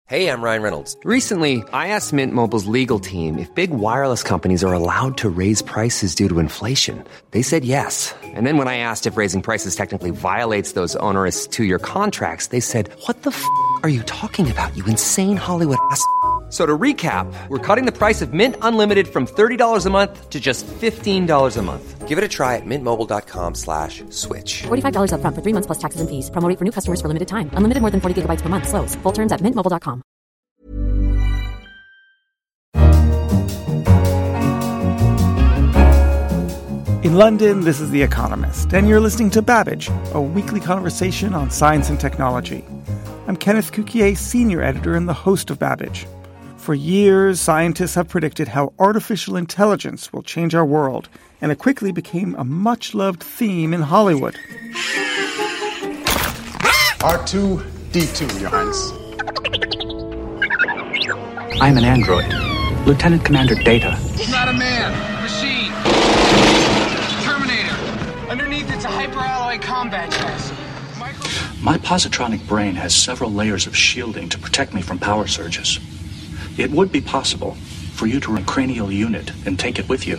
Hey, I'm Ryan Reynolds. Recently, I asked Mint Mobile's legal team if big wireless companies are allowed to raise prices due to inflation. They said yes. And then when I asked if raising prices technically violates those onerous two-year contracts, they said, "What the f*** are you talking about, you insane Hollywood ass?" So to recap, we're cutting the price of Mint Unlimited from $30 a month to just $15 a month. Give it a try at mintmobile.com/switch. $45 up front for 3 months plus taxes and fees. Promo rate for new customers for limited time. Unlimited more than 40 gigabytes per month. Slows full terms at mintmobile.com. In London, this is The Economist, and you're listening to Babbage, a weekly conversation on science and technology. I'm Kenneth Cukier, senior editor and the host of Babbage. For years, scientists have predicted how artificial intelligence will change our world, and it quickly became a much-loved theme in Hollywood. R2-D2, Your Highness. I'm an android. Lieutenant Commander Data. It's not a man. Machine. Terminator. Underneath, it's a hyperalloy combat chassis. My positronic brain has several layers of shielding to protect me from power surges. It would be possible for you to run a cranial unit and take it with you.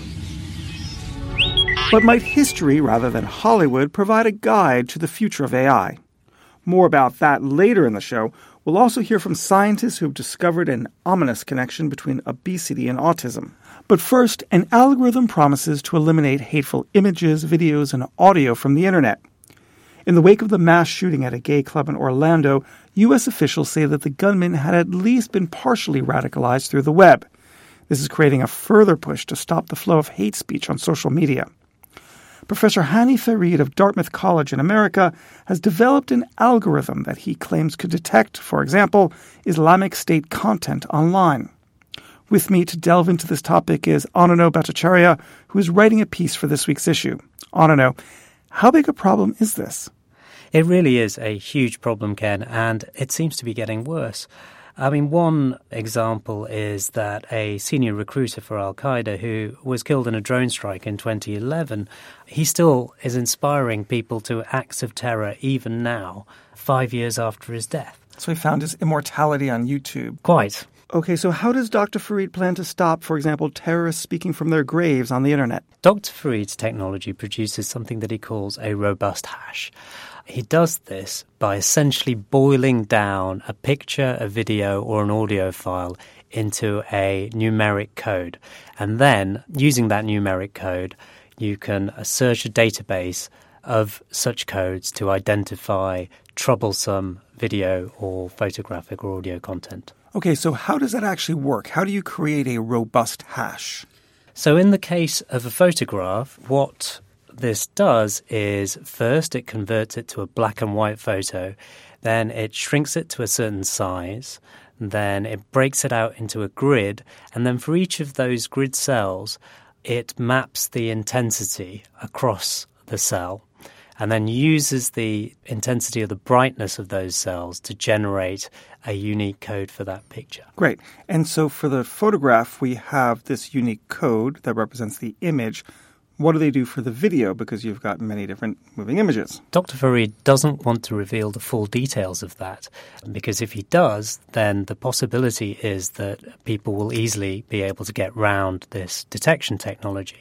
But might history, rather than Hollywood, provide a guide to the future of AI? More about that later in the show. We'll also hear from scientists who've discovered an ominous connection between obesity and autism. But first, an algorithm promises to eliminate hateful images, videos, and audio from the internet. In the wake of the mass shooting at a gay club in Orlando, U.S. officials say that the gunman had at least been partially radicalized through the web. This is creating a further push to stop the flow of hate speech on social media. Professor Hani Farid of Dartmouth College in America has developed an algorithm that he claims could detect, for example, Islamic State content online. With me to delve into this topic is Ananno Bhattacharya, who is writing a piece for this week's issue. Ananno, how big a problem is this? It really is a huge problem, Ken, and it seems to be getting worse. I mean, one example is that a senior recruiter for Al-Qaeda who was killed in a drone strike in 2011, he still is inspiring people to acts of terror even now, 5 years after his death. So he found his immortality on YouTube. Quite. Okay, so how does Dr. Farid plan to stop, for example, terrorists speaking from their graves on the internet? Dr. Farid's technology produces something that he calls a robust hash. He does this by essentially boiling down a picture, a video, or an audio file into a numeric code. And then, using that numeric code, you can search a database of such codes to identify troublesome video or photographic or audio content. Okay, so how does that actually work? How do you create a robust hash? So in the case of a photograph, what this does is first it converts it to a black and white photo, then it shrinks it to a certain size, then it breaks it out into a grid, and then for each of those grid cells, it maps the intensity across the cell and then uses the intensity or the brightness of those cells to generate a unique code for that picture. Great. And so for the photograph, we have this unique code that represents the image. What do they do for the video? Because you've got many different moving images. Dr. Farid doesn't want to reveal the full details of that, because if he does, then the possibility is that people will easily be able to get round this detection technology.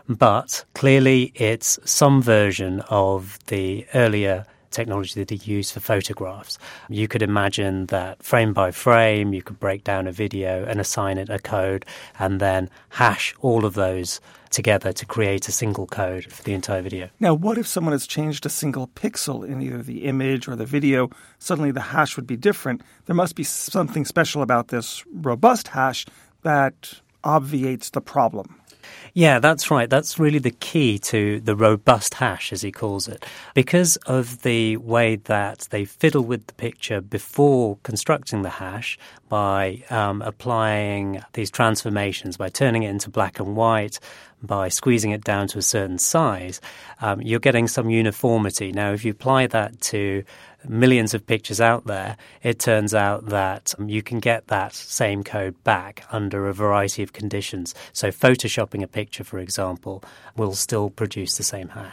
But clearly it's some version of the earlier technology that he used for photographs. You could imagine that frame by frame, you could break down a video and assign it a code and then hash all of those together to create a single code for the entire video. Now, what if someone has changed a single pixel in either the image or the video? Suddenly the hash would be different. There must be something special about this robust hash that obviates the problem. Yeah, that's right. That's really the key to the robust hash, as he calls it. Because of the way that they fiddle with the picture before constructing the hash by applying these transformations, by turning it into black and white, by squeezing it down to a certain size, you're getting some uniformity. Now, if you apply that to millions of pictures out there, it turns out that you can get that same code back under a variety of conditions. So photoshopping a picture, for example, will still produce the same hash.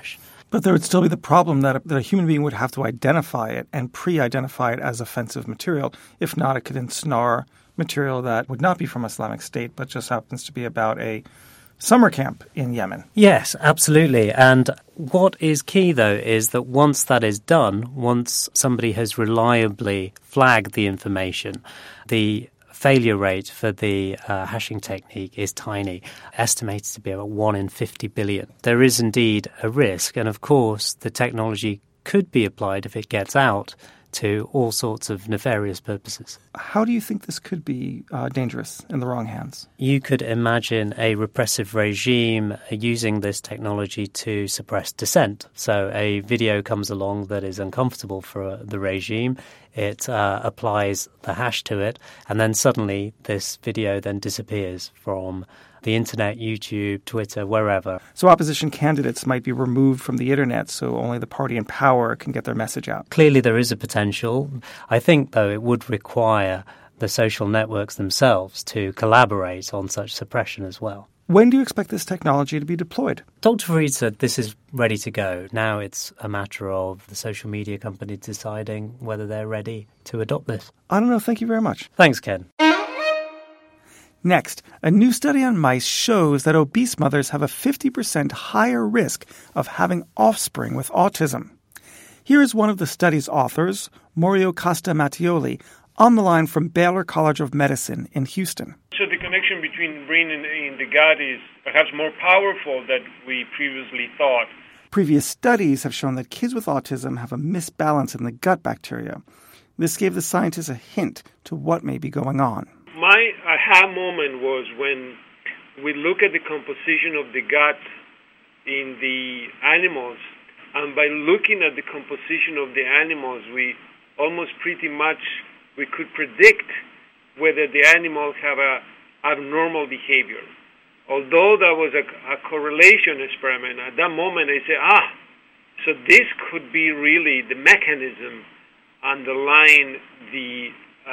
But there would still be the problem that a human being would have to identify it and pre-identify it as offensive material. If not, it could ensnare material that would not be from Islamic State, but just happens to be about a summer camp in Yemen. Yes, absolutely. And what is key, though, is that once that is done, once somebody has reliably flagged the information, the failure rate for the hashing technique is tiny, estimated to be about 1 in 50 billion. There is indeed a risk, and of course the technology could be applied if it gets out to all sorts of nefarious purposes. How do you think this could be dangerous in the wrong hands? You could imagine a repressive regime using this technology to suppress dissent. So a video comes along that is uncomfortable for the regime. It applies the hash to it, and then suddenly this video then disappears from the internet, YouTube, Twitter, wherever. So opposition candidates might be removed from the internet so only the party in power can get their message out. Clearly there is a potential. I think, though, it would require the social networks themselves to collaborate on such suppression as well. When do you expect this technology to be deployed? Dr. Farid said this is ready to go. Now it's a matter of the social media company deciding whether they're ready to adopt this. I don't know. Thank you very much. Thanks, Ken. Next, a new study on mice shows that obese mothers have a 50% higher risk of having offspring with autism. Here is one of the study's authors, Mario Costa-Mattioli, on the line from Baylor College of Medicine in Houston. So the connection between brain and the gut is perhaps more powerful than we previously thought. Previous studies have shown that kids with autism have a misbalance in the gut bacteria. This gave the scientists a hint to what may be going on. My aha moment was when we look at the composition of the gut in the animals, and by looking at the composition of the animals, we almost pretty much we could predict whether the animals have a abnormal behavior. Although that was a correlation experiment, at that moment I said, so this could be really the mechanism underlying the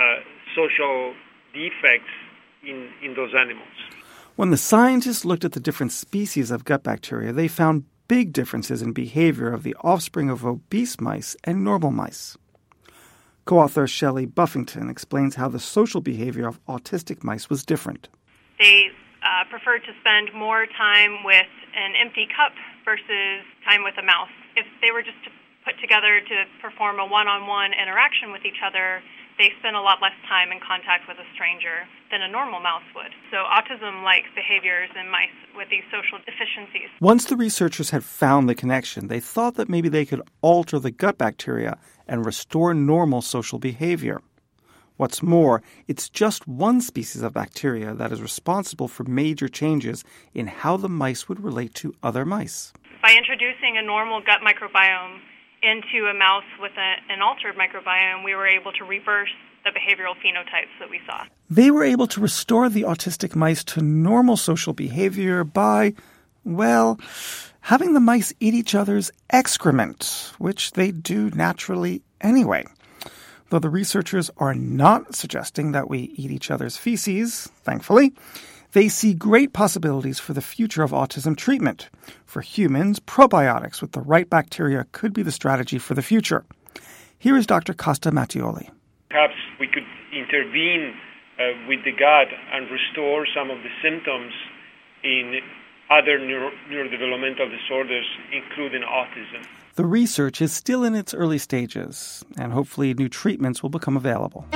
social defects in those animals. When the scientists looked at the different species of gut bacteria, they found big differences in behavior of the offspring of obese mice and normal mice. Co-author Shelley Buffington explains how the social behavior of autistic mice was different. They preferred to spend more time with an empty cup versus time with a mouse. If they were just put together to perform a one-on-one interaction with each other, they spend a lot less time in contact with a stranger than a normal mouse would. So autism-like behaviors in mice with these social deficiencies. Once the researchers had found the connection, they thought that maybe they could alter the gut bacteria and restore normal social behavior. What's more, it's just one species of bacteria that is responsible for major changes in how the mice would relate to other mice. By introducing a normal gut microbiome into a mouse with an altered microbiome, we were able to reverse the behavioral phenotypes that we saw. They were able to restore the autistic mice to normal social behavior by, having the mice eat each other's excrement, which they do naturally anyway. Though the researchers are not suggesting that we eat each other's feces, thankfully, they see great possibilities for the future of autism treatment. For humans, probiotics with the right bacteria could be the strategy for the future. Here is Dr. Costa-Mattioli. Perhaps we could intervene with the gut and restore some of the symptoms in other neurodevelopmental disorders, including autism. The research is still in its early stages, and hopefully new treatments will become available.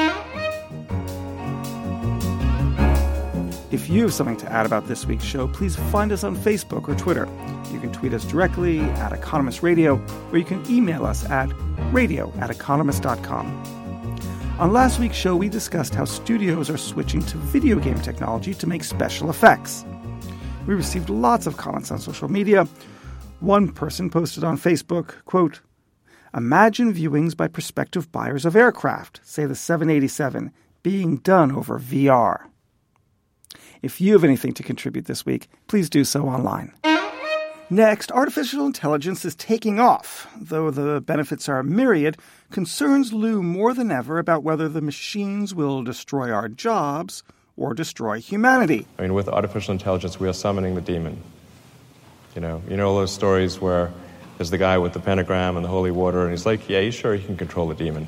If you have something to add about this week's show, please find us on Facebook or Twitter. You can tweet us directly at Economist Radio, or you can email us at radio@economist.com. On last week's show, we discussed how studios are switching to video game technology to make special effects. We received lots of comments on social media. One person posted on Facebook, quote, "Imagine viewings by prospective buyers of aircraft, say the 787, being done over VR." If you have anything to contribute this week, please do so online. Next, artificial intelligence is taking off. Though the benefits are myriad, concerns loom more than ever about whether the machines will destroy our jobs or destroy humanity. With artificial intelligence, we are summoning the demon. You know all those stories where as the guy with the pentagram and the holy water, and he's like, yeah, he's sure he can control the demon.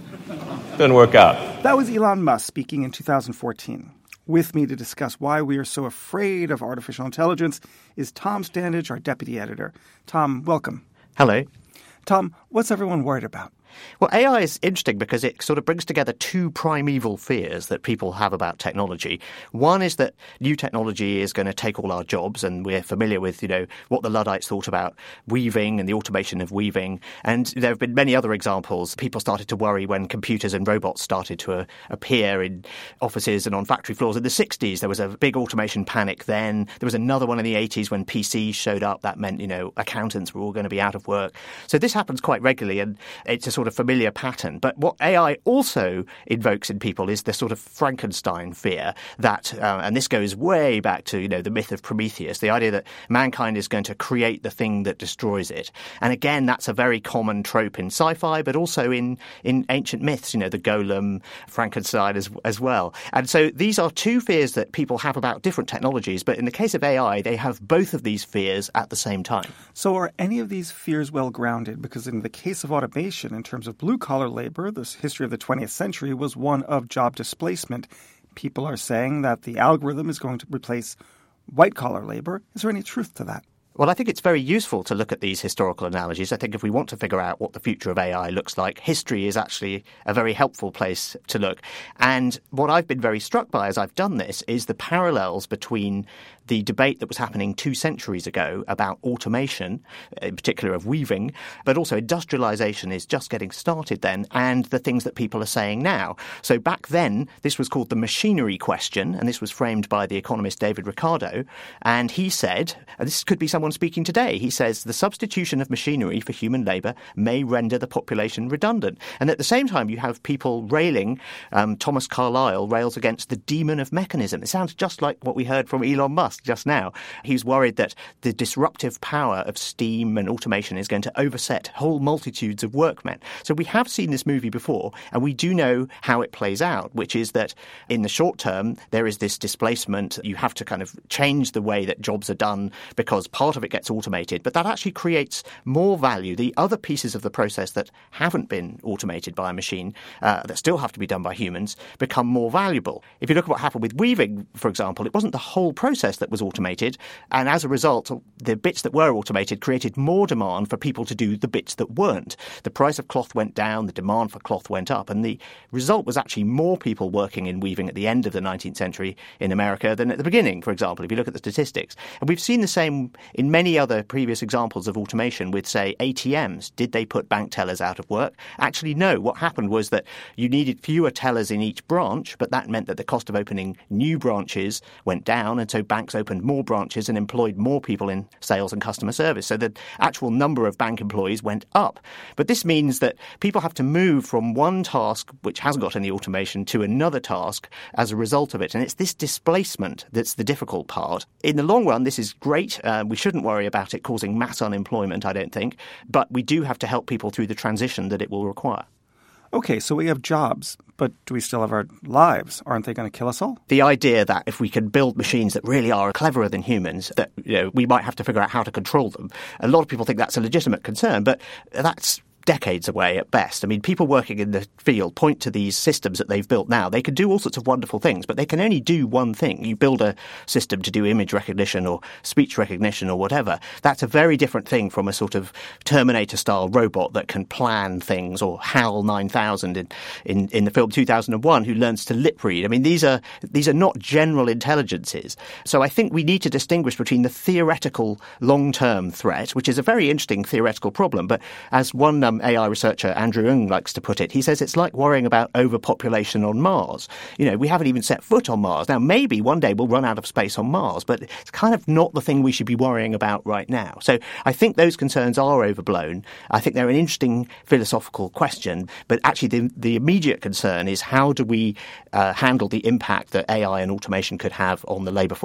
Didn't work out. That was Elon Musk speaking in 2014. With me to discuss why we are so afraid of artificial intelligence is Tom Standage, our deputy editor. Tom, welcome. Hello. Tom, what's everyone worried about? Well, AI is interesting because it sort of brings together two primeval fears that people have about technology. One is that new technology is going to take all our jobs, and we're familiar with, what the Luddites thought about weaving and the automation of weaving. And there have been many other examples. People started to worry when computers and robots started to appear in offices and on factory floors. In the 60s, there was a big automation panic then. There was another one in the 80s when PCs showed up. That meant, accountants were all going to be out of work. So this happens quite regularly, and it's a sort of familiar pattern. But what AI also invokes in people is the sort of Frankenstein fear that, and this goes way back to, the myth of Prometheus, the idea that mankind is going to create the thing that destroys it. And again, that's a very common trope in sci-fi, but also in ancient myths, the golem, Frankenstein as well. And so these are two fears that people have about different technologies. But in the case of AI, they have both of these fears at the same time. So are any of these fears well grounded? Because in the case of automation, in terms of blue-collar labor, the history of the 20th century was one of job displacement. People are saying that the algorithm is going to replace white-collar labor. Is there any truth to that? Well, I think it's very useful to look at these historical analogies. I think if we want to figure out what the future of AI looks like, history is actually a very helpful place to look. And what I've been very struck by as I've done this is the parallels between the debate that was happening 2 centuries ago about automation, in particular of weaving, but also industrialization is just getting started then, and the things that people are saying now. So back then, this was called the machinery question, and this was framed by the economist David Ricardo, and he said, and this could be someone speaking today, he says, the substitution of machinery for human labor may render the population redundant. And at the same time, you have people railing, Thomas Carlyle rails against the demon of mechanism. It sounds just like what we heard from Elon Musk just now. He's worried that the disruptive power of steam and automation is going to overset whole multitudes of workmen. So we have seen this movie before, and we do know how it plays out, which is that in the short term, there is this displacement. You have to kind of change the way that jobs are done because part of it gets automated, but that actually creates more value. The other pieces of the process that haven't been automated by a machine, that still have to be done by humans, become more valuable. If you look at what happened with weaving, for example, it wasn't the whole process that was automated, and as a result, the bits that were automated created more demand for people to do the bits that weren't. The price of cloth went down, the demand for cloth went up, and the result was actually more people working in weaving at the end of the 19th century in America than at the beginning, for example, if you look at the statistics. And we've seen the same in many other previous examples of automation with, say, ATMs. Did they put bank tellers out of work? Actually, no. What happened was that you needed fewer tellers in each branch, but that meant that the cost of opening new branches went down, and so banks opened more branches and employed more people in sales and customer service. So the actual number of bank employees went up. But this means that people have to move from one task, which hasn't got any automation, to another task as a result of it. And it's this displacement that's the difficult part. In the long run, this is great. We shouldn't worry about it causing mass unemployment, I don't think. But we do have to help people through the transition that it will require. Okay, so we have jobs, but do we still have our lives? Aren't they going to kill us all? The idea that if we can build machines that really are cleverer than humans, that we might have to figure out how to control them. A lot of people think that's a legitimate concern, but that's decades away at best. I mean, people working in the field point to these systems that they've built now. They can do all sorts of wonderful things, but they can only do one thing. You build a system to do image recognition or speech recognition or whatever. That's a very different thing from a sort of Terminator-style robot that can plan things, or HAL 9000 in the film 2001, who learns to lip read. I mean, these are not general intelligences. So I think we need to distinguish between the theoretical long-term threat, which is a very interesting theoretical problem, but as one AI researcher Andrew Ng likes to put it, he says it's like worrying about overpopulation on Mars. We haven't even set foot on Mars. Now, maybe one day we'll run out of space on Mars, but it's kind of not the thing we should be worrying about right now. So I think those concerns are overblown. I think they're an interesting philosophical question, but actually the immediate concern is how do we handle the impact that AI and automation could have on the labour force?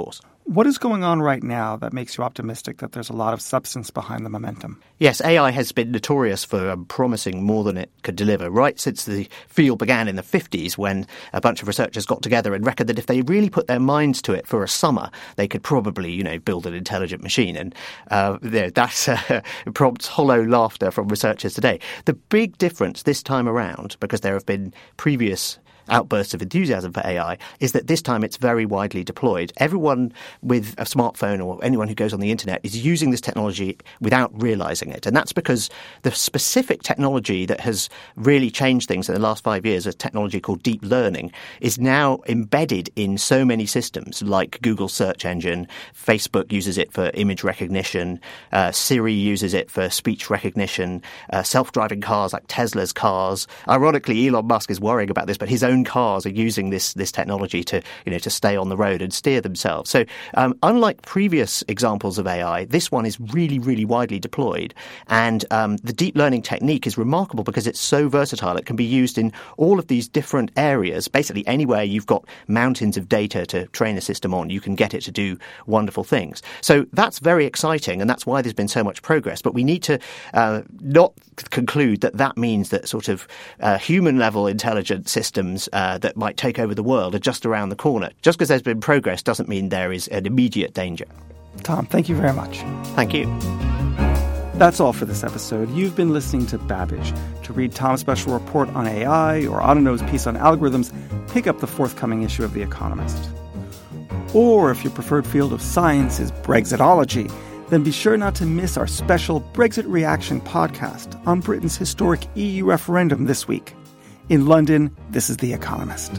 What is going on right now that makes you optimistic that there's a lot of substance behind the momentum? Yes, AI has been notorious for promising more than it could deliver, right since the field began in the 50s, when a bunch of researchers got together and reckoned that if they really put their minds to it for a summer, they could probably, build an intelligent machine. And that prompts hollow laughter from researchers today. The big difference this time around, because there have been previous outbursts of enthusiasm for AI, is that this time it's very widely deployed. Everyone with a smartphone or anyone who goes on the internet is using this technology without realizing it. And that's because the specific technology that has really changed things in the last 5 years, a technology called deep learning, is now embedded in so many systems like Google's search engine. Facebook uses it for image recognition. Siri uses it for speech recognition. Self-driving cars like Tesla's cars. Ironically, Elon Musk is worrying about this, but his own cars are using this technology to stay on the road and steer themselves. So unlike previous examples of AI, this one is really, really widely deployed. And the deep learning technique is remarkable because it's so versatile. It can be used in all of these different areas. Basically, anywhere you've got mountains of data to train a system on, you can get it to do wonderful things. So that's very exciting, and that's why there's been so much progress. But we need to not conclude that means that sort of human-level intelligent systems that might take over the world are just around the corner. Just because there's been progress doesn't mean there is an immediate danger. Tom, thank you very much. Thank you. That's all for this episode. You've been listening to Babbage. To read Tom's special report on AI or Audono's piece on algorithms, pick up the forthcoming issue of The Economist. Or if your preferred field of science is Brexitology, then be sure not to miss our special Brexit Reaction podcast on Britain's historic EU referendum this week. In London, this is The Economist.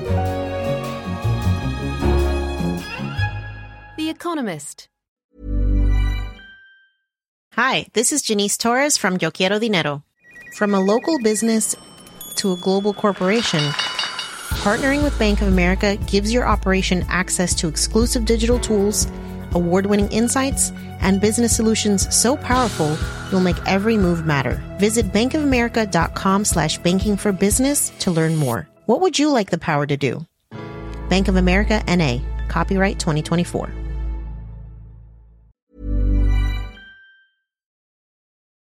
The Economist. Hi, this is Janice Torres from Yo Quiero Dinero. From a local business to a global corporation, partnering with Bank of America gives your operation access to exclusive digital tools, award-winning insights, and business solutions so powerful, you'll make every move matter. Visit bankofamerica.com/banking for business to learn more. What would you like the power to do? Bank of America, N.A. Copyright 2024.